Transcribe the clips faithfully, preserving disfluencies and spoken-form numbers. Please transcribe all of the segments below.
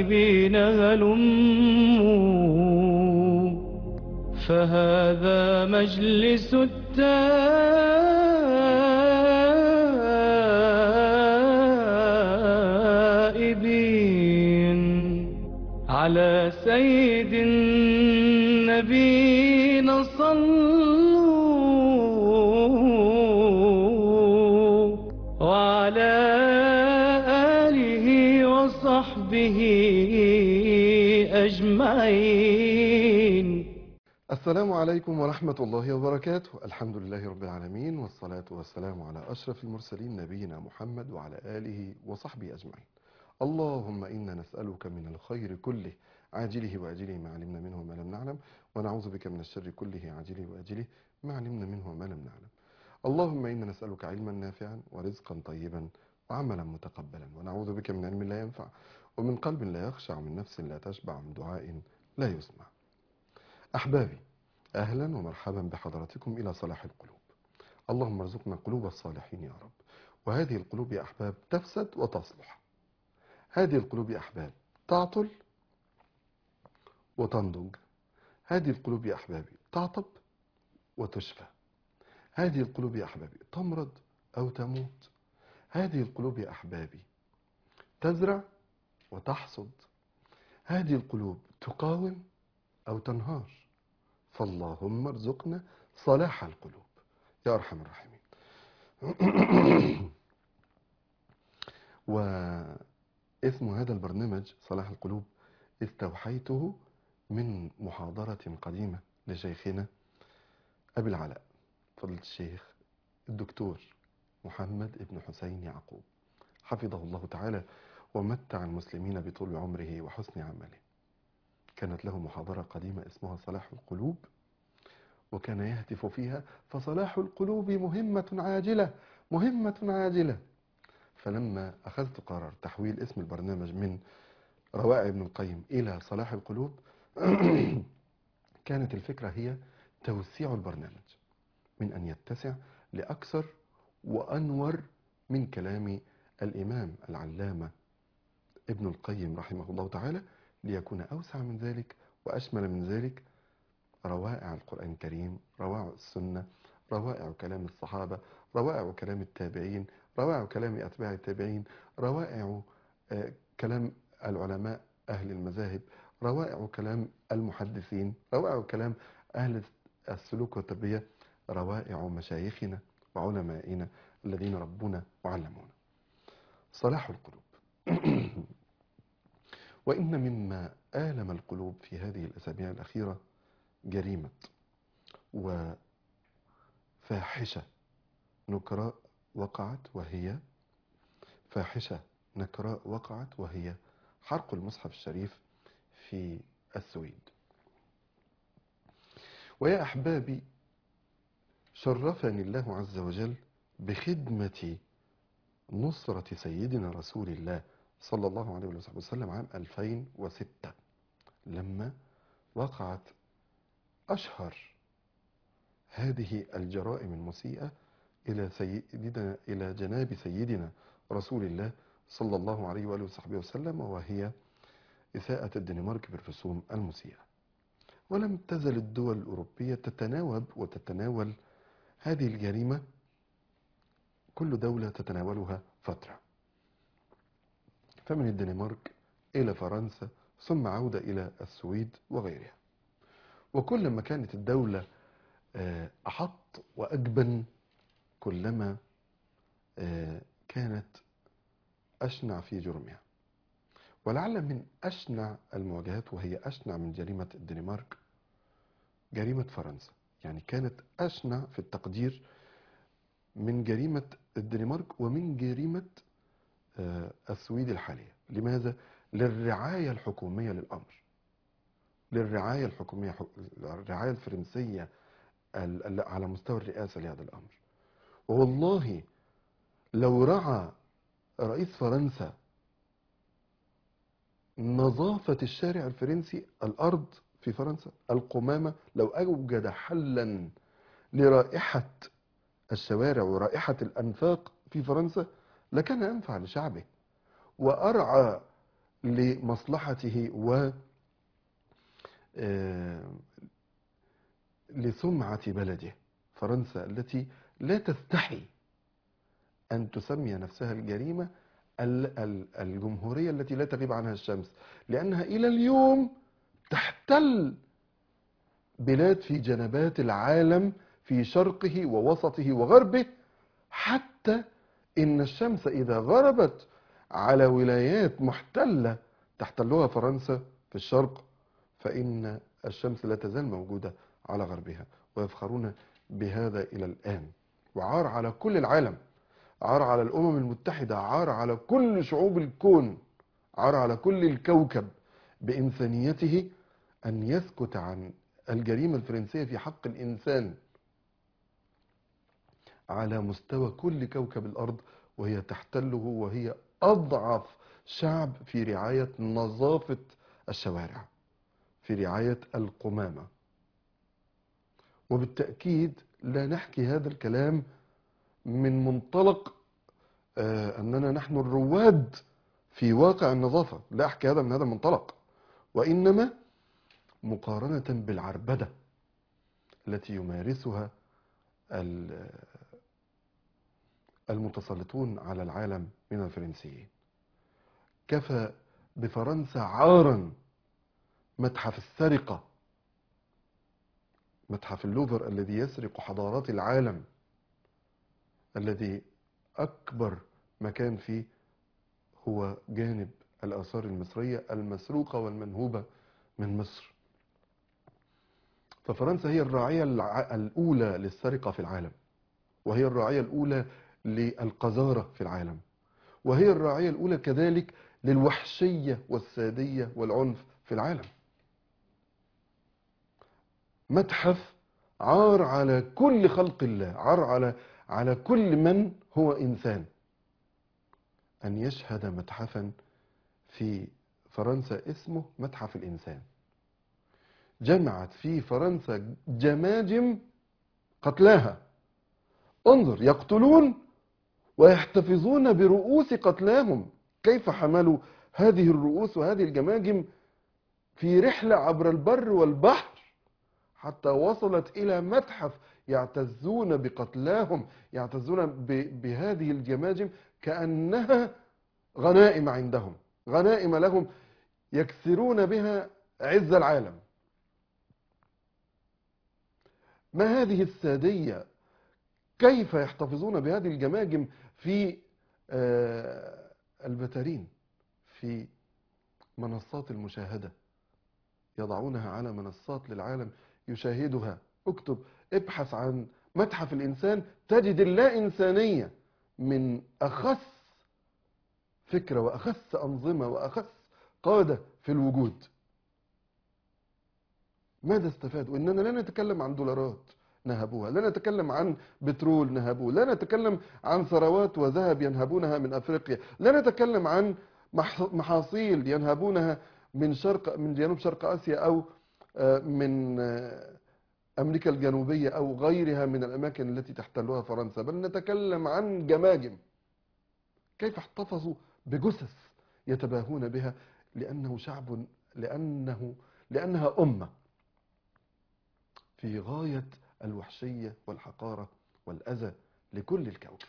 التائبين هلموا فهذا مجلس التائبين على سيد النبينا صلوا وعلى آله وصحبه أجمعين. السلام عليكم ورحمة الله وبركاته. الحمد لله رب العالمين، والصلاة والسلام على أشرف المرسلين نبينا محمد وعلى آله وصحبه أجمعين. اللهم إنا نسألك من الخير كله عاجله وآجله ما علمنا منه وما لم نعلم، ونعوذ بك من الشر كله عاجله وآجله ما علمنا منه وما لم نعلم. اللهم إنا نسألك علما نافعا ورزقا طيبا وعملا متقبلا، ونعوذ بك من علم لا ينفع ومن قلب لا يخشع ومن نفس لا تشبع ومن دعاء لا يسمع. أحبابي، أهلا ومرحبا بحضراتكم إلى صلاح القلوب. اللهم ارزقنا قلوب الصالحين يا رب. وهذه القلوب يا أحباب تفسد وتصلح. هذه القلوب يا أحباب تعطل وتنضج. هذه القلوب يا أحبابي تعطب وتشفى. هذه القلوب يا أحبابي تمرض أو تموت. هذه القلوب يا أحبابي تزرع وتحصد. هذه القلوب تقاوم أو تنهار. فاللهم ارزقنا صلاح القلوب يا أرحم الراحمين. واسم هذا البرنامج صلاح القلوب استوحيته من محاضرة قديمة لشيخنا أبي العلاء فضيلة الشيخ الدكتور محمد ابن حسين يعقوب حفظه الله تعالى ومتع المسلمين بطول عمره وحسن عمله. كانت له محاضرة قديمة اسمها صلاح القلوب، وكان يهتف فيها: فصلاح القلوب مهمة عاجلة مهمة عاجلة. فلما أخذت قرار تحويل اسم البرنامج من روائع ابن القيم إلى صلاح القلوب كانت الفكرة هي توسيع البرنامج من أن يتسع لأكثر وأنور من كلام الإمام العلامة ابن القيم رحمه الله تعالى، ليكون أوسع من ذلك وأشمل من ذلك. روائع القرآن الكريم، روائع السنة، روائع كلام الصحابة، روائع كلام التابعين، روائع كلام أتباع التابعين، روائع آه كلام العلماء أهل المذاهب، روائع كلام المحدثين، روائع كلام أهل السلوك والتربية، روائع مشايخنا وعلمائنا الذين ربونا وعلمونا. صلاح القلوب. وإن مما آلم القلوب في هذه الأسابيع الأخيرة جريمة وفاحشة نكراء وقعت، وهي فاحشة نكراء وقعت وهي حرق المصحف الشريف في السويد. ويا أحبابي، شرفني الله عز وجل بخدمة نصرة سيدنا رسول الله صلى الله عليه وسلم عام ألفين وستة، لما وقعت أشهر هذه الجرائم المسيئة إلى سيدنا إلى جناب سيدنا رسول الله صلى الله عليه وآله وصحبه وسلم، وهي إساءة الدنمارك بالرسوم المسيئة. ولم تزل الدول الأوروبية تتناوب وتتناول هذه الجريمة، كل دولة تتناولها فترة، فمن الدنمارك إلى فرنسا ثم عودة إلى السويد وغيرها. وكلما كانت الدولة أحط وأجبن كلما كانت أشنع في جرمها. ولعل من أشنع المواجهات، وهي أشنع من جريمة الدنمارك، جريمة فرنسا. يعني كانت أشنع في التقدير من جريمة الدنمارك ومن جريمة السويد الحالية. لماذا؟ للرعاية الحكومية للأمر، للرعاية الحكومية، الرعاية الفرنسية على مستوى الرئاسة لهذا الأمر. والله لو رعى رئيس فرنسا نظافة الشارع الفرنسي، الأرض في فرنسا، القمامة، لو أوجد حلا لرائحة الشوارع ورائحة الأنفاق في فرنسا لكان أنفع لشعبه وأرعى لمصلحته و لسمعة بلده. فرنسا التي لا تستحي أن تسمي نفسها الجريمة الجمهورية التي لا تغيب عنها الشمس، لأنها إلى اليوم تحتل بلاد في جنبات العالم في شرقه ووسطه وغربه، حتى إن الشمس إذا غربت على ولايات محتلة تحتلها فرنسا في الشرق فإن الشمس لا تزال موجودة على غربها، ويفخرون بهذا إلى الآن. وعار على كل العالم، عار على الأمم المتحدة، عار على كل شعوب الكون، عار على كل الكوكب بإنسانيته أن يسكت عن الجريمة الفرنسية في حق الإنسان على مستوى كل كوكب الأرض، وهي تحتله، وهي أضعف شعب في رعاية نظافة الشوارع، في رعاية القمامة. وبالتأكيد لا نحكي هذا الكلام من منطلق آه أننا نحن الرواد في واقع النظافة، لا أحكي هذا من هذا المنطلق، وإنما مقارنة بالعربدة التي يمارسها المتسلطون على العالم من الفرنسيين. كفى بفرنسا عارا متحف السرقة، متحف اللوفر الذي يسرق حضارات العالم، الذي أكبر مكان فيه هو جانب الآثار المصرية المسروقة والمنهوبة من مصر. ففرنسا هي الراعية الأولى للسرقة في العالم، وهي الراعية الأولى للقذارة في العالم، وهي الراعية الأولى كذلك للوحشية والسادية والعنف في العالم. متحف عار على كل خلق الله، عار على على كل من هو إنسان أن يشهد متحفا في فرنسا اسمه متحف الإنسان. جمعت في فرنسا جماجم قتلاها، انظر، يقتلون ويحتفظون برؤوس قتلاهم. كيف حملوا هذه الرؤوس وهذه الجماجم في رحلة عبر البر والبحر حتى وصلت إلى متحف يعتزون بقتلاهم، يعتزون بهذه الجماجم كأنها غنائم عندهم، غنائم لهم يكسرون بها عز العالم. ما هذه السادية؟ كيف يحتفظون بهذه الجماجم في البتارين، في منصات المشاهدة، يضعونها على منصات للعالم يشاهدها. اكتب، ابحث عن متحف الإنسان تجد اللا إنسانية من أخس فكرة وأخس أنظمة وأخس قادة في الوجود. ماذا استفادوا؟ إننا لا نتكلم عن دولارات نهبوها، لا نتكلم عن بترول نهبوه، لا نتكلم عن ثروات وذهب ينهبونها من أفريقيا، لا نتكلم عن محاصيل ينهبونها من شرق من جنوب شرق آسيا أو من أمريكا الجنوبية أو غيرها من الأماكن التي تحتلها فرنسا، بل نتكلم عن جماجم. كيف احتفظوا بجثث يتباهون بها؟ لأنه شعب، لأنه لأنها أمة في غاية الوحشية والحقارة والأذى لكل الكوكب.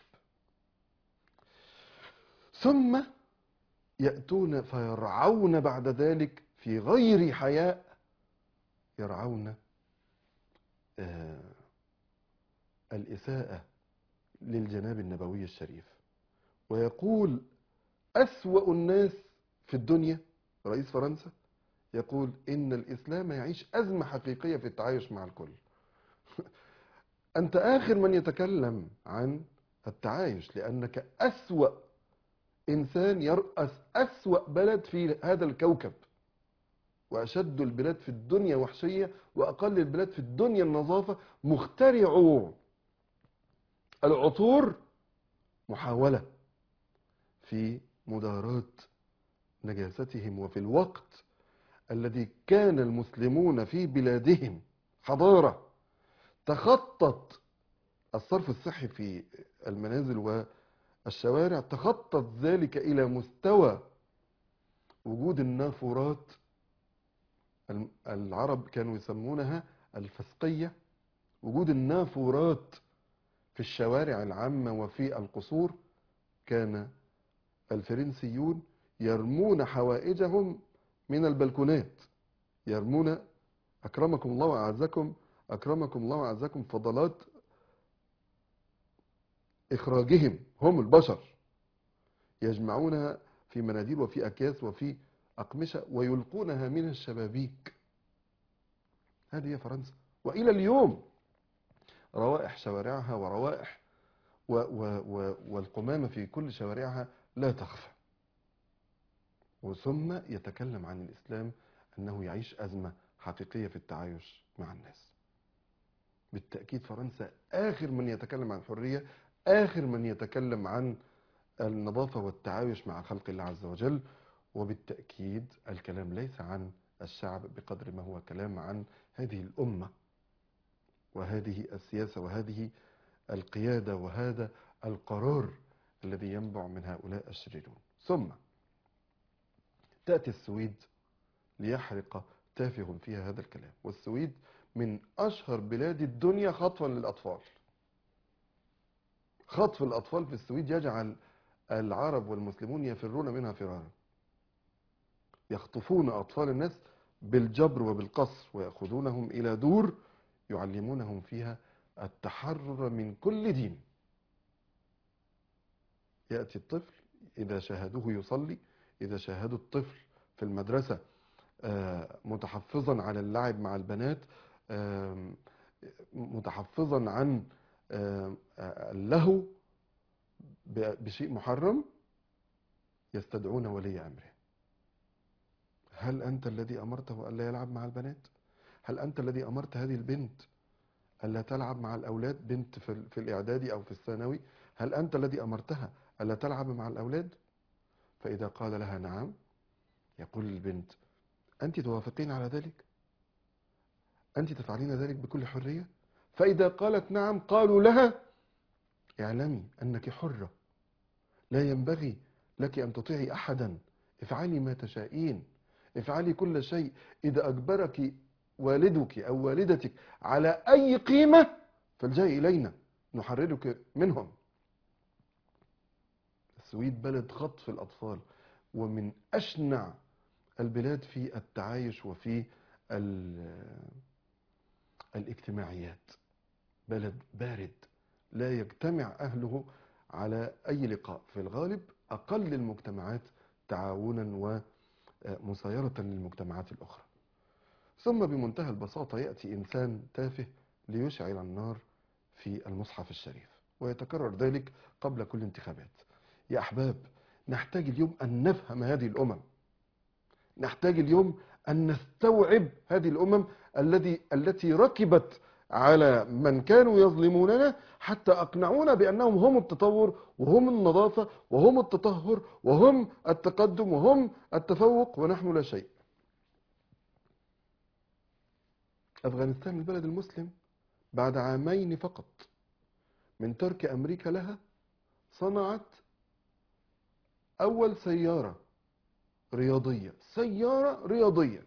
ثم يأتون فيرعون بعد ذلك في غير حياء، يرعون آه الإساءة للجناب النبوي الشريف. ويقول أسوأ الناس في الدنيا رئيس فرنسا يقول إن الإسلام يعيش أزمة حقيقية في التعايش مع الكل. أنت آخر من يتكلم عن التعايش، لأنك أسوأ إنسان يرأس أسوأ بلد في هذا الكوكب، وأشد البلاد في الدنيا وحشية، وأقل البلاد في الدنيا النظافة. مخترعوا العطور محاولة في مداراة نجاستهم، وفي الوقت الذي كان المسلمون في بلادهم حضارة تخطت الصرف الصحي في المنازل والشوارع، تخطت ذلك إلى مستوى وجود النافورات، العرب كانوا يسمونها الفسقية، وجود النافورات في الشوارع العامة وفي القصور. كان الفرنسيون يرمون حوائجهم من البلكونات، يرمون أكرمكم الله وأعزكم أكرمكم الله وأعزكم فضلات إخراجهم هم البشر، يجمعونها في مناديل وفي أكياس وفي أقمشة ويلقونها من الشبابيك. هذه هي فرنسا، وإلى اليوم روائح شوارعها وروائح و و و والقمامة في كل شوارعها لا تخفى. وثم يتكلم عن الإسلام أنه يعيش أزمة حقيقية في التعايش مع الناس. بالتأكيد فرنسا آخر من يتكلم عن الحرية، آخر من يتكلم عن النظافة والتعايش مع خلق الله عز وجل. وبالتأكيد الكلام ليس عن الشعب بقدر ما هو كلام عن هذه الأمة وهذه السياسة وهذه القيادة وهذا القرار الذي ينبع من هؤلاء الشريرون. ثم تأتي السويد ليحرق تافه فيها هذا الكلام. والسويد من أشهر بلاد الدنيا خطفا للأطفال. خطف الأطفال في السويد يجعل العرب والمسلمون يفرون منها فرارا. يخطفون أطفال الناس بالجبر وبالقصر ويأخذونهم إلى دور يعلمونهم فيها التحرر من كل دين. يأتي الطفل إذا شاهدوه يصلي، إذا شاهدوا الطفل في المدرسة متحفظا على اللعب مع البنات، متحفظا عن اللهو بشيء محرم، يستدعون ولي أمره. هل أنت الذي أمرته ألا يلعب مع البنات؟ هل أنت الذي أمرت هذه البنت ألا تلعب مع الأولاد، بنت في الإعدادي أو في الثانوي؟ هل أنت الذي أمرتها ألا تلعب مع الأولاد؟ فإذا قال لها نعم، يقول للبنت: أنت توافقين على ذلك؟ أنت تفعلين ذلك بكل حرية؟ فإذا قالت نعم، قالوا لها: اعلمي أنك حرة، لا ينبغي لك أن تطيعي أحدا، افعلي ما تشائين، افعلي كل شيء. إذا أجبرك والدك أو والدتك على أي قيمة فالجئي إلينا نحررك منهم. السويد بلد خطف الأطفال، ومن أشنع البلاد في التعايش وفي الاجتماعيات. بلد بارد لا يجتمع أهله على أي لقاء، في الغالب أقل المجتمعات تعاونا ومسايرة للمجتمعات الأخرى. ثم بمنتهى البساطة يأتي إنسان تافه ليشعل النار في المصحف الشريف، ويتكرر ذلك قبل كل انتخابات. يا أحباب، نحتاج اليوم أن نفهم هذه الأمم، نحتاج اليوم أن نستوعب هذه الأمم الذي التي ركبت على من كانوا يظلموننا حتى أقنعونا بأنهم هم التطور وهم النظافة وهم التطهر وهم التقدم وهم التفوق، ونحن لا شيء. أفغانستان البلد المسلم بعد عامين فقط من ترك أمريكا لها صنعت أول سيارة رياضية، سيارة رياضية.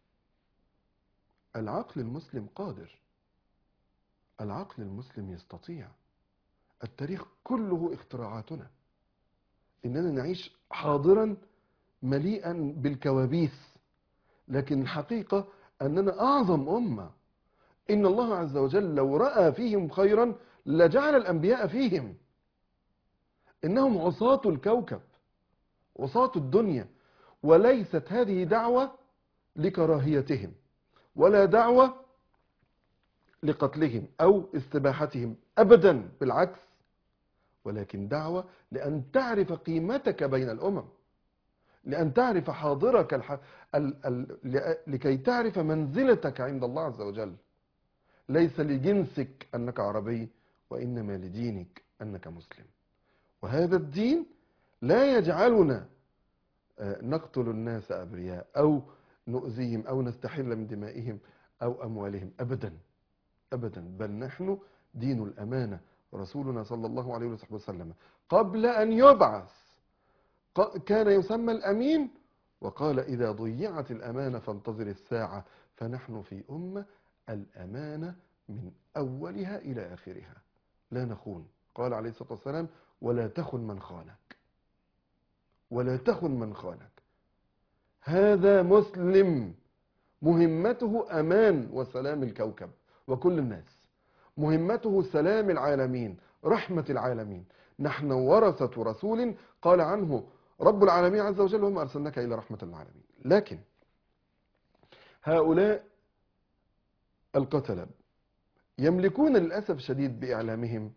العقل المسلم قادر، العقل المسلم يستطيع. التاريخ كله اختراعاتنا، إننا نعيش حاضرا مليئا بالكوابيس، لكن الحقيقة أننا أعظم أمة. إن الله عز وجل لو رأى فيهم خيرا لجعل الأنبياء فيهم. إنهم عصاة الكوكب، عصاة الدنيا. وليست هذه دعوة لكراهيتهم ولا دعوة لقتلهم أو استباحتهم أبدا، بالعكس، ولكن دعوة لأن تعرف قيمتك بين الأمم، لأن تعرف حاضرك الح... ال... ال... لكي تعرف منزلتك عند الله عز وجل. ليس لجنسك أنك عربي، وإنما لدينك أنك مسلم. وهذا الدين لا يجعلنا نقتل الناس أبرياء أو نؤذيهم أو نستحل من دمائهم أو أموالهم، أبدا أبدا، بل نحن دين الأمانة. رسولنا صلى الله عليه وسلم قبل أن يبعث كان يسمى الأمين، وقال إذا ضيعت الأمانة فانتظر الساعة، فنحن في أمة الأمانة من أولها إلى آخرها لا نخون. قال عليه الصلاة والسلام ولا تخن من خانك، ولا تخن من خانك. هذا مسلم مهمته أمان وسلام الكوكب وكل الناس، مهمته سلام العالمين، رحمة العالمين. نحن ورثة رسول قال عنه رب العالمين عز وجل وما أرسلناك إلى رحمة للعالمين. لكن هؤلاء القتلة يملكون للأسف شديد بإعلامهم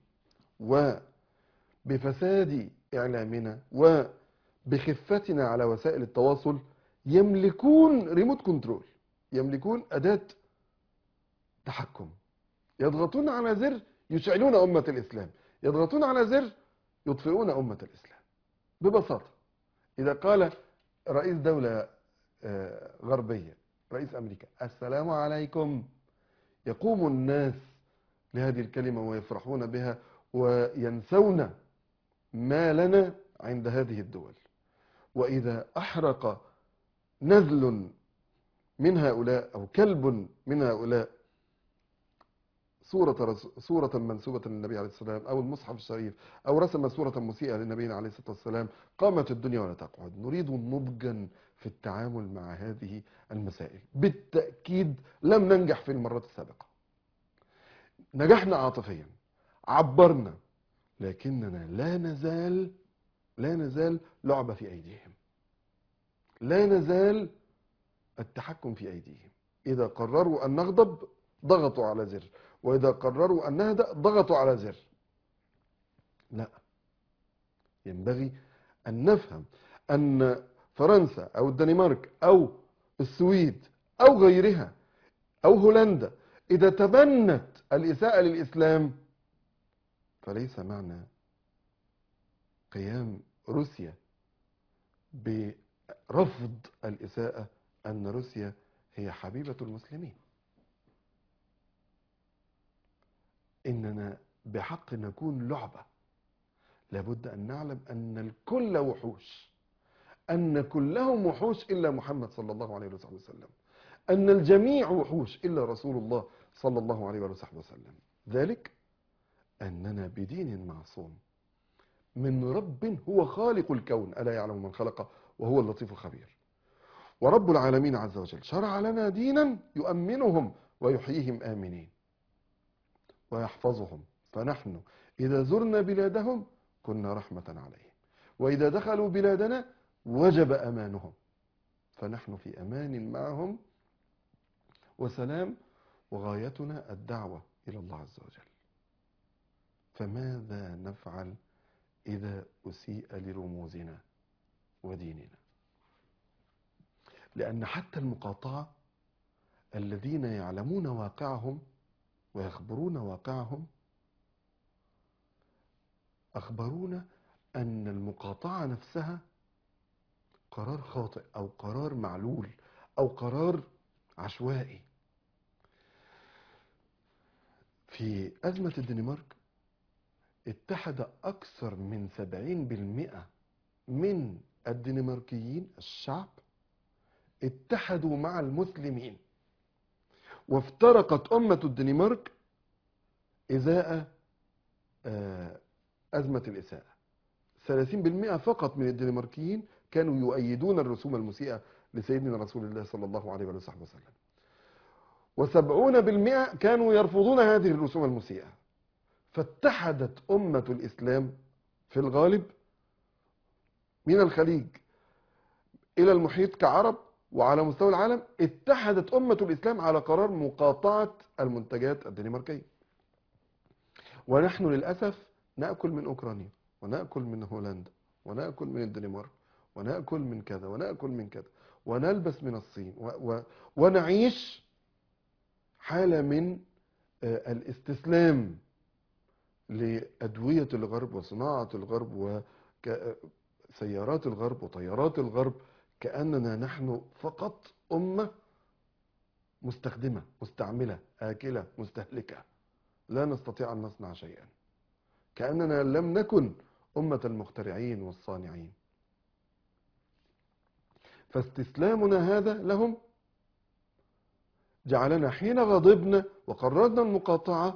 وبفساد إعلامنا وبخفتنا على وسائل التواصل، يملكون ريموت كنترول، يملكون أداة تحكم، يضغطون على زر يشعلون أمة الإسلام، يضغطون على زر يطفئون أمة الإسلام ببساطة. إذا قال رئيس دولة غربية، رئيس أمريكا، السلام عليكم، يقوم الناس لهذه الكلمة ويفرحون بها وينسون ما لنا عند هذه الدول. وإذا أحرق نزل من هؤلاء أو كلب من هؤلاء صورة صورة منسوبة للنبي عليه الصلاة والسلام أو المصحف الشريف أو رسم صورة مسيئة للنبي عليه الصلاة والسلام، قامت الدنيا ولا تقعد. نريد نضجا في التعامل مع هذه المسائل. بالتأكيد لم ننجح في المرات السابقة، نجحنا عاطفيا، عبرنا، لكننا لا نزال لا نزال لعبة في أيديهم، لا نزال التحكم في أيديهم. إذا قرروا أن نغضب ضغطوا على زر، وإذا قرروا أن نهدأ ضغطوا على زر. لا، ينبغي أن نفهم أن فرنسا أو الدنمارك أو السويد أو غيرها أو هولندا إذا تبنت الإساءة للإسلام فليس معنى قيام روسيا برفض الإساءة أن روسيا هي حبيبة المسلمين. إننا بحق نكون لعبة. لابد أن نعلم أن الكل وحوش، أن كلهم وحوش إلا محمد صلى الله عليه وسلم، أن الجميع وحوش إلا رسول الله صلى الله عليه وسلم. ذلك أننا بدين معصوم من رب هو خالق الكون، ألا يعلم من خلق وهو اللطيف الخبير. ورب العالمين عز وجل شرع لنا دينا يؤمنهم ويحييهم آمنين ويحفظهم. فنحن إذا زرنا بلادهم كنا رحمة عليهم، وإذا دخلوا بلادنا وجب أمانهم، فنحن في أمان معهم وسلام، وغايتنا الدعوة إلى الله عز وجل. فماذا نفعل إذا أسيء لرموزنا وديننا؟ لأن حتى المقاطعة الذين يعلمون واقعهم ويخبرون واقعهم أخبرونا أن المقاطعة نفسها قرار خاطئ أو قرار معلول أو قرار عشوائي. في أزمة الدنمارك اتحد أكثر من سبعين بالمئة من الدنماركيين الشعب اتحدوا مع المسلمين، وافترقت أمة الدنمارك إزاء أزمة الإساءة. ثلاثين بالمئة فقط من الدنماركيين كانوا يؤيدون الرسوم المسيئة لسيدنا رسول الله صلى الله عليه وسلم، وسبعون بالمئة كانوا يرفضون هذه الرسوم المسيئة. فاتحدت أمة الإسلام في الغالب من الخليج إلى المحيط كعرب، وعلى مستوى العالم اتحدت أمة الإسلام على قرار مقاطعة المنتجات الدنماركية. ونحن للأسف نأكل من أوكرانيا ونأكل من هولندا ونأكل من الدنمارك ونأكل من كذا ونأكل من كذا ونلبس من الصين و و ونعيش حالة من الاستسلام لأدوية الغرب وصناعة الغرب وسيارات الغرب وطيارات الغرب، كأننا نحن فقط أمة مستخدمة مستعملة آكلة مستهلكة لا نستطيع أن نصنع شيئا، كأننا لم نكن أمة المخترعين والصانعين. فاستسلامنا هذا لهم جعلنا حين غضبنا وقررنا المقاطعة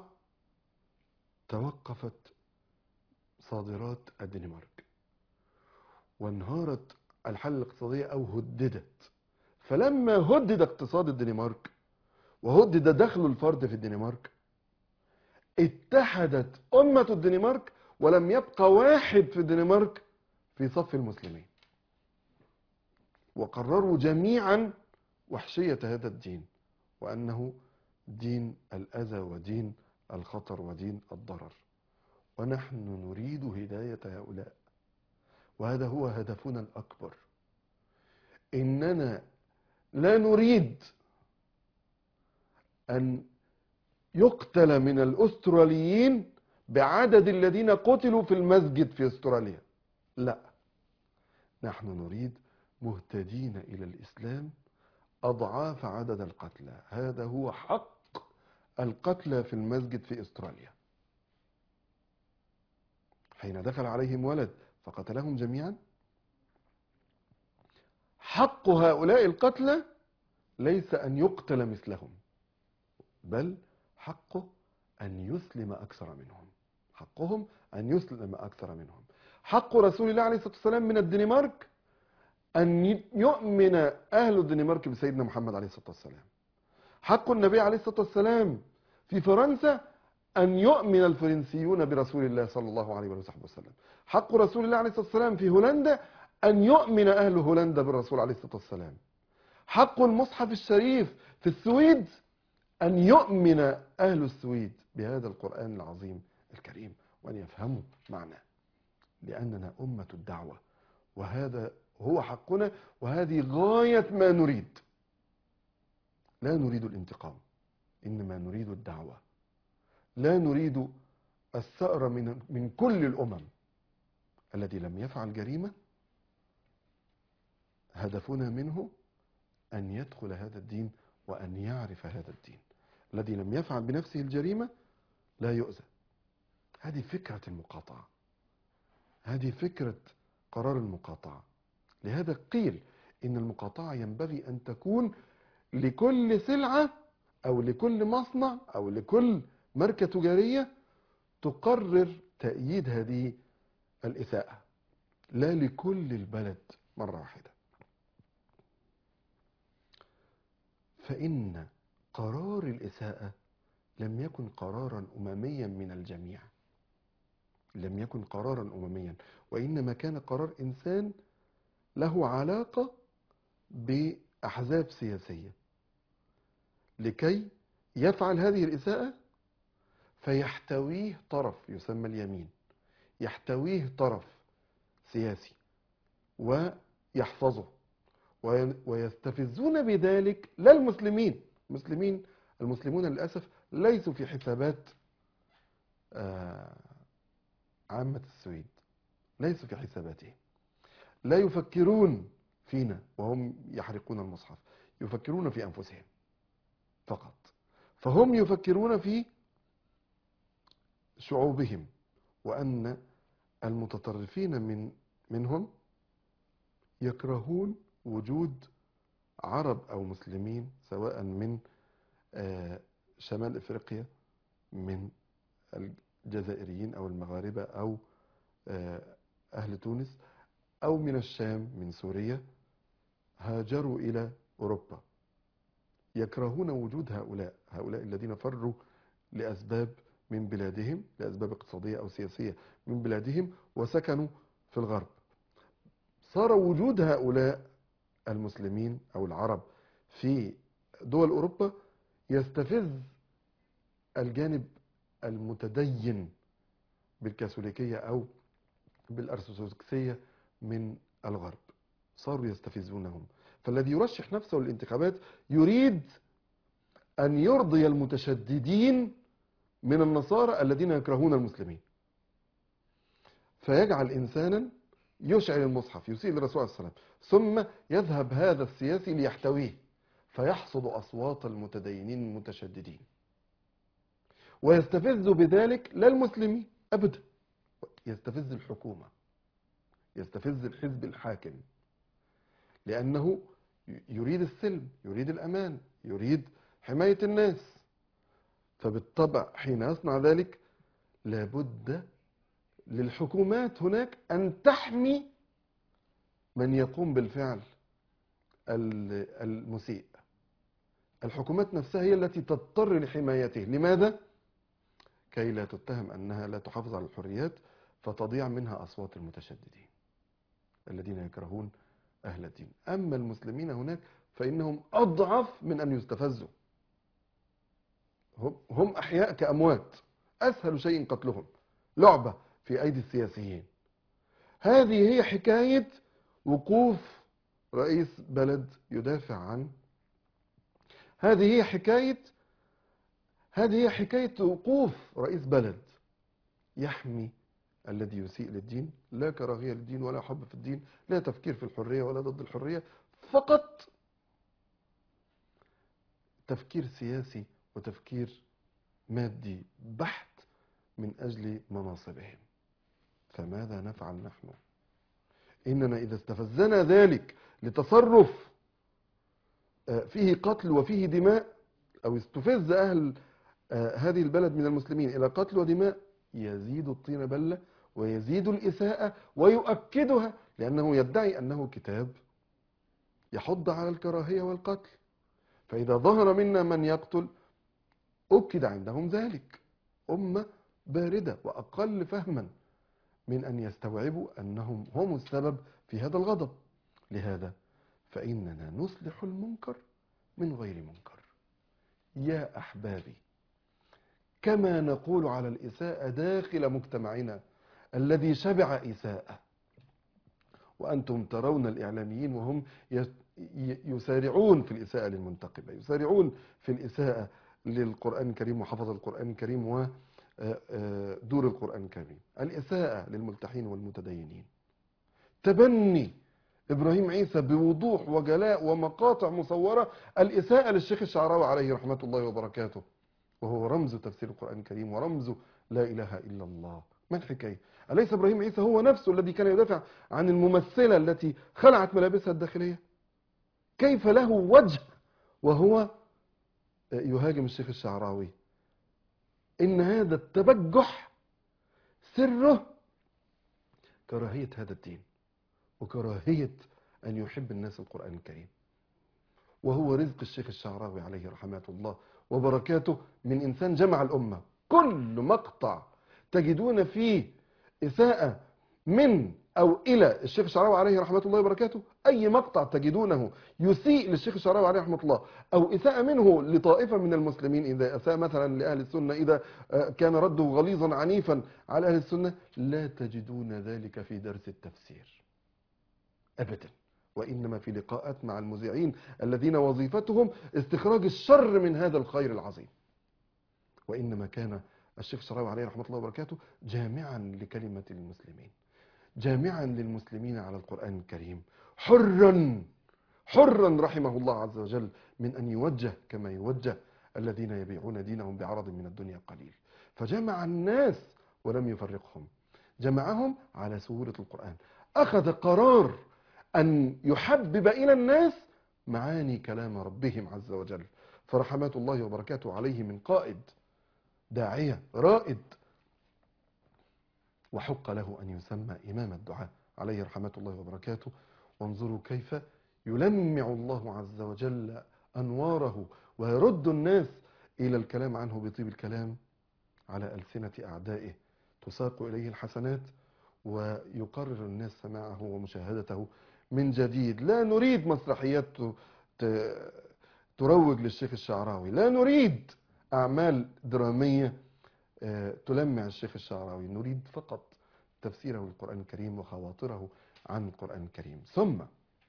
توقفت صادرات الدنمارك وانهارت الحالة الاقتصادية أو هددت. فلما هدد اقتصاد الدنمارك وهدد دخل الفرد في الدنمارك اتحدت أمة الدنمارك ولم يبقى واحد في الدنمارك في صف المسلمين، وقرروا جميعا وحشية هذا الدين وأنه دين الأذى ودين الخطر ودين الضرر. ونحن نريد هداية هؤلاء، وهذا هو هدفنا الأكبر. إننا لا نريد أن يقتل من الأستراليين بعدد الذين قتلوا في المسجد في أستراليا، لا، نحن نريد مهتدين إلى الإسلام أضعاف عدد القتلى. هذا هو حق القتلى في المسجد في أستراليا. حين دخل عليهم ولد فقتلهم جميعا، حق هؤلاء القتلى ليس أن يقتل مثلهم، بل حقه أن يسلم أكثر منهم. حقهم أن يسلم أكثر منهم. حق رسول الله عليه الصلاة والسلام من الدنمارك أن يؤمن أهل الدنمارك بسيدنا محمد عليه الصلاة والسلام. حق النبي عليه الصلاة والسلام في فرنسا أن يؤمن الفرنسيون برسول الله صلى الله عليه وصحبه وسلم. حق رسول الله عليه الصلاة والسلام في هولندا أن يؤمن أهل هولندا بالرسول عليه الصلاة والسلام. حق المصحف الشريف في السويد أن يؤمن أهل السويد بهذا القرآن العظيم الكريم وأن يفهموا معناه، لأننا أمة الدعوة، وهذا هو حقنا، وهذه غاية ما نريد. لا نريد الانتقام، إنما نريد الدعوة. لا نريد الثأر من من كل الأمم. الذي لم يفعل جريمة هدفنا منه أن يدخل هذا الدين وأن يعرف هذا الدين. الذي لم يفعل بنفسه الجريمة لا يؤذى. هذه فكرة المقاطعة، هذه فكرة قرار المقاطعة. لهذا قيل إن المقاطعة ينبغي أن تكون لكل سلعة أو لكل مصنع أو لكل ماركة تجارية تقرر تأييد هذه الإساءة، لا لكل البلد مرة واحدة. فإن قرار الإساءة لم يكن قرارا أمميا من الجميع، لم يكن قرارا أمميا، وإنما كان قرار إنسان له علاقة بأحزاب سياسية لكي يفعل هذه الإساءة فيحتويه طرف يسمى اليمين، يحتويه طرف سياسي ويحفظه ويستفزون بذلك لا المسلمين. المسلمين المسلمون للأسف ليسوا في حسابات عامة السويد، ليسوا في حساباتهم، لا يفكرون فينا وهم يحرقون المصحف، يفكرون في أنفسهم فقط. فهم يفكرون في شعوبهم، وأن المتطرفين من منهم يكرهون وجود عرب أو مسلمين سواء من شمال إفريقيا من الجزائريين أو المغاربة أو أهل تونس أو من الشام من سوريا هاجروا إلى أوروبا. يكرهون وجود هؤلاء هؤلاء الذين فروا لأسباب من بلادهم، لأسباب اقتصادية أو سياسية من بلادهم وسكنوا في الغرب. صار وجود هؤلاء المسلمين أو العرب في دول أوروبا يستفز الجانب المتدين بالكاثوليكية أو بالأرثوذكسية من الغرب، صاروا يستفزونهم. فالذي يرشح نفسه للانتخابات يريد أن يرضي المتشددين من النصارى الذين يكرهون المسلمين، فيجعل إنسانا يشعل المصحف يسيء للرسول عليه الصلاة والسلام، ثم يذهب هذا السياسي ليحتويه فيحصد أصوات المتدينين المتشددين، ويستفز بذلك لا المسلمين أبدا، يستفز الحكومة، يستفز الحزب الحاكم. لأنه يريد السلم، يريد الأمان، يريد حماية الناس. فبالطبع حين يصنع ذلك لابد للحكومات هناك أن تحمي من يقوم بالفعل المسيء. الحكومات نفسها هي التي تضطر لحمايته. لماذا؟ كي لا تتهم أنها لا تحافظ على الحريات فتضيع منها أصوات المتشددين الذين يكرهون أهل الدين. أما المسلمين هناك فإنهم أضعف من أن يستفزوا، هم أحياء كأموات، أسهل شيء قتلهم، لعبة في أيدي السياسيين. هذه هي حكاية وقوف رئيس بلد يدافع عن هذه هي حكاية هذه هي حكاية وقوف رئيس بلد يحمي الذي يسيء للدين، لا كراهية للدين ولا حب في الدين، لا تفكير في الحرية ولا ضد الحرية، فقط تفكير سياسي وتفكير مادي بحت من أجل مناصبهم. فماذا نفعل نحن؟ إننا إذا استفزنا ذلك لتصرف فيه قتل وفيه دماء، أو استفز أهل هذه البلد من المسلمين إلى قتل ودماء، يزيد الطين بلة ويزيد الإساءة ويؤكدها، لأنه يدعي أنه كتاب يحض على الكراهية والقتل. فإذا ظهر منا من يقتل أكد عندهم ذلك. أمة باردة وأقل فهما من أن يستوعبوا أنهم هم السبب في هذا الغضب. لهذا فإننا نصلح المنكر من غير منكر. يا أحبابي، كما نقول على الإساءة داخل مجتمعنا الذي شبع إساءة، وأنتم ترون الإعلاميين وهم يسارعون في الإساءة للمنتقبة، يسارعون في الإساءة للقرآن الكريم وحفظ القرآن الكريم ودور القرآن الكريم، الإساءة للملتحين والمتدينين. تبني إبراهيم عيسى بوضوح وجلاء ومقاطع مصورة الإساءة للشيخ الشعراوي عليه رحمة الله وبركاته، وهو رمز تفسير القرآن الكريم ورمز لا إله إلا الله. ما الحكاية؟ أليس إبراهيم عيسى هو نفسه الذي كان يدافع عن الممثلة التي خلعت ملابسها الداخلية؟ كيف له وجه وهو يهاجم الشيخ الشعراوي؟ إن هذا التبجح سره كراهية هذا الدين وكراهية أن يحب الناس القرآن الكريم، وهو رزق الشيخ الشعراوي عليه رحمة الله وبركاته من إنسان جمع الأمة. كل مقطع تجدون فيه إساءة من أو إلى الشيخ الشعراوي عليه رحمة الله وبركاته، أي مقطع تجدونه يسيء للشيخ الشعراوي عليه رحمة الله أو إساءة منه لطائفة من المسلمين، إذا أساء مثلا لأهل السنة، إذا كان رده غليظا عنيفا على أهل السنة، لا تجدون ذلك في درس التفسير أبدا، وإنما في لقاءات مع المذيعين الذين وظيفتهم استخراج الشر من هذا الخير العظيم. وإنما كان الشيخ الشعراوي عليه رحمة الله وبركاته جامعا لكلمة المسلمين، جامعا للمسلمين على القرآن الكريم، حرا حرا رحمه الله عز وجل من أن يوجه كما يوجه الذين يبيعون دينهم بعرض من الدنيا قليل. فجمع الناس ولم يفرقهم، جمعهم على سهولة القرآن. أخذ قرار أن يحبب إلى الناس معاني كلام ربهم عز وجل. فرحمات الله وبركاته عليه من قائد داعية رائد، وحق له أن يسمى إمام الدعاء عليه رحمة الله وبركاته. وانظروا كيف يلمع الله عز وجل أنواره ويرد الناس إلى الكلام عنه بطيب الكلام على ألسنة أعدائه، تساق إليه الحسنات ويقرر الناس سماعه ومشاهدته من جديد. لا نريد مسرحيات تروج للشيخ الشعراوي، لا نريد أعمال درامية تلمع الشيخ الشعراوي، نريد فقط تفسيره للقرآن الكريم وخواطره عن القرآن الكريم. ثم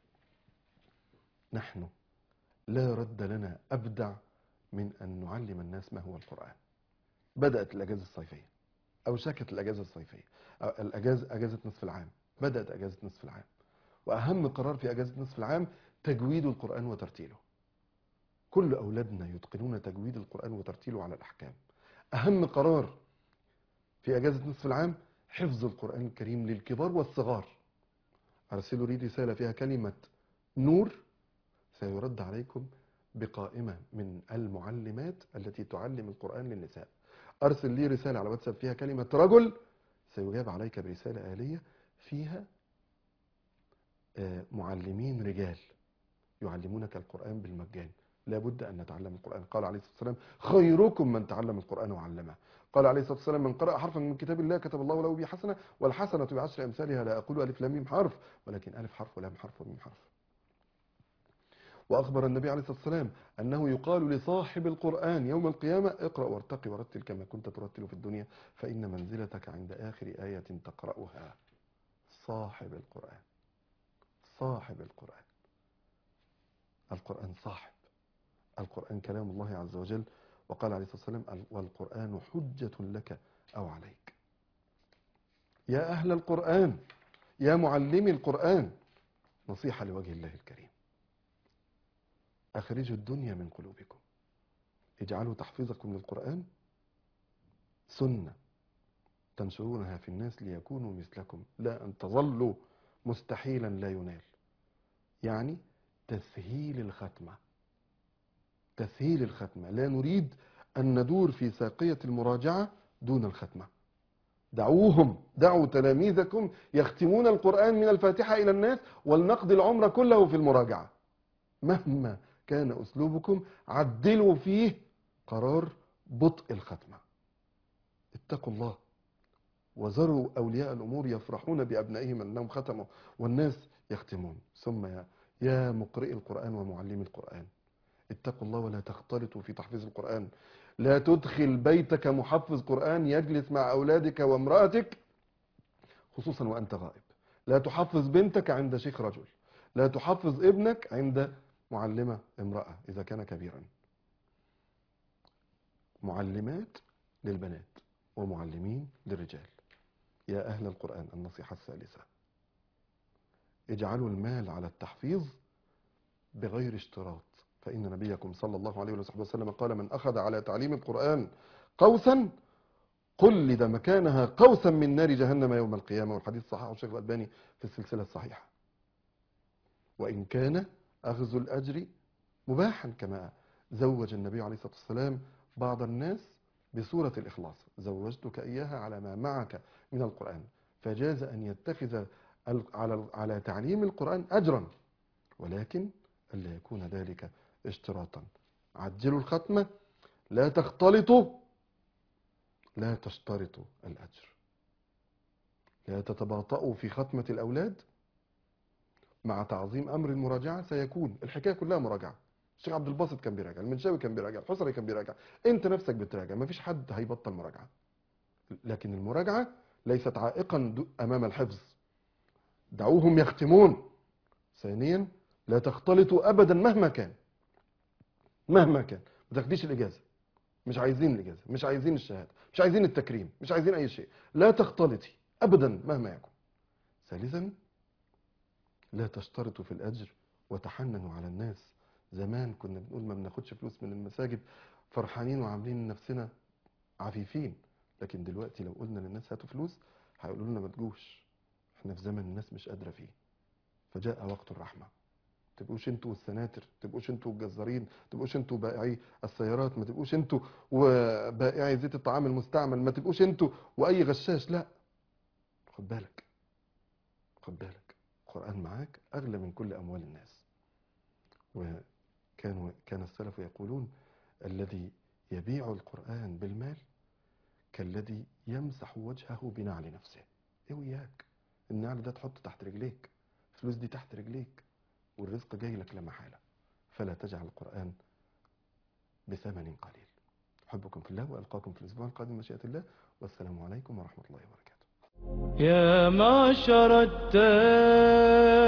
نحن لا رد لنا أبدع من أن نعلم الناس ما هو القرآن. بدأت الأجازة الصيفية أو شكت الأجازة الصيفية، الأجازة أجازة نصف العام، بدأت أجازة نصف العام، وأهم قرار في أجازة نصف العام تجويد القرآن وترتيله. كل أولادنا يتقنون تجويد القرآن وترتيله على الأحكام. أهم قرار في أجازة نصف العام حفظ القرآن الكريم للكبار والصغار. أرسلوا لي رسالة فيها كلمة نور سيرد عليكم بقائمة من المعلمات التي تعلم القرآن للنساء. أرسل لي رسالة على واتساب فيها كلمة رجل، سيجاب عليك برسالة آلية فيها معلمين رجال يعلمونك القرآن بالمجان. لابد أن نتعلم القرآن. قال عليه الصلاة والسلام خيركم من تعلم القرآن وعلمه. قال عليه الصلاة والسلام من قرأ حرفا من كتاب الله كتب الله له به حسنة، والحسنة بعشر أمثالها. لا أقول ألف لام ميم حرف، ولكن ألف حرف ولام حرف وميم حرف. وأخبر النبي عليه الصلاة والسلام أنه يقال لصاحب القرآن يوم القيامة اقرأ وارتقي ورتل كما كنت ترتل في الدنيا فإن منزلتك عند آخر آية تقرأها. صاحب القرآن، صاحب القرآن. القرآن صاحب، القرآن كلام الله عز وجل. وقال عليه الصلاة والسلام والقرآن حجة لك أو عليك. يا أهل القرآن، يا معلمي القرآن، نصيحة لوجه الله الكريم: أخرجوا الدنيا من قلوبكم، اجعلوا تحفيظكم للقرآن سنة تنشرونها في الناس ليكونوا مثلكم، لا أن تظلوا مستحيلا لا ينال. يعني تسهيل الختمة، تسهيل الختمة. لا نريد أن ندور في ساقية المراجعة دون الختمة. دعوهم، دعوا تلاميذكم يختمون القرآن من الفاتحة إلى الناس، ولنقضي العمر كله في المراجعة. مهما كان أسلوبكم عدلوا فيه قرار بطء الختمة. اتقوا الله وذروا أولياء الأمور يفرحون بأبنائهم أنهم ختموا والناس يختمون. ثم يا, يا مقرئ القرآن ومعلم القرآن، اتقوا الله ولا تختلطوا في تحفيظ القرآن. لا تدخل بيتك محفظ قرآن يجلس مع أولادك وامرأتك خصوصا وأنت غائب. لا تحفظ بنتك عند شيخ رجل، لا تحفظ ابنك عند معلمة امرأة إذا كان كبيرا. معلمات للبنات ومعلمين للرجال. يا أهل القرآن، النصيحة الثالثة: اجعلوا المال على التحفيظ بغير اشتراط، فإن نبيكم صلى الله عليه وسلم قال من أخذ على تعليم القرآن قوسا قلد مكانها قوسا من نار جهنم يوم القيامة. والحديث صححه الشيخ الألباني في السلسلة الصحيحة. وإن كان أخذ الأجر مباحا، كما زوج النبي عليه الصلاة والسلام بعض الناس بسورة الإخلاص: زوجتك إياها على ما معك من القرآن، فجاز أن يتخذ على على تعليم القرآن أجرا، ولكن ألا يكون ذلك اشتراطا. عجلوا الختمة، لا تختلطوا، لا تشترطوا الأجر، لا تتباطؤوا في ختمة الأولاد. مع تعظيم أمر المراجعة سيكون الحكاية كلها مراجعة. الشيخ عبد الباسط كان بيراجع، المنشاوي كان بيراجع، الحصري كان بيراجع، انت نفسك بتراجع، مفيش حد هيبطل مراجعة. لكن المراجعة ليست عائقا أمام الحفظ. دعوهم يختمون. ثانيا، لا تختلطوا أبدا مهما كان، مهما كان. ما تاخديش الإجازة، مش عايزين الإجازة، مش عايزين الشهادة، مش عايزين التكريم، مش عايزين أي شيء. لا تختلطي أبدا مهما يكن. ثالثا، لا تشترطوا في الأجر وتحننوا على الناس. زمان كنا بنقول ما بناخدش فلوس من المساجد فرحانين وعاملين نفسنا عفيفين، لكن دلوقتي لو قلنا للناس هاتوا فلوس هيقولوا لنا ما تجوش. احنا في زمن الناس مش قادرة فيه، فجاء وقت الرحمة. تبقوش انتوا السناتر، تبقوش انتوا الجزارين، تبقوش انتوا بائعي السيارات، ما تبقوش انتوا وبائعي زيت الطعام المستعمل، ما تبقوش انتوا واي غشاش. لا، خد بالك، خد بالك، القرآن معاك اغلى من كل اموال الناس. وكانوا كان السلف يقولون الذي يبيع القرآن بالمال كالذي يمسح وجهه بنعل نفسه. ايه وياك؟ النعل ده تحطه تحت رجليك، الفلوس دي تحت رجليك، والرزق جاي لك لا محالة. فلا تجعل القرآن بثمن قليل. أحبكم في الله وألقاكم في الأسبوع القادم مشيئة الله، والسلام عليكم ورحمة الله وبركاته. يا معشر التائبين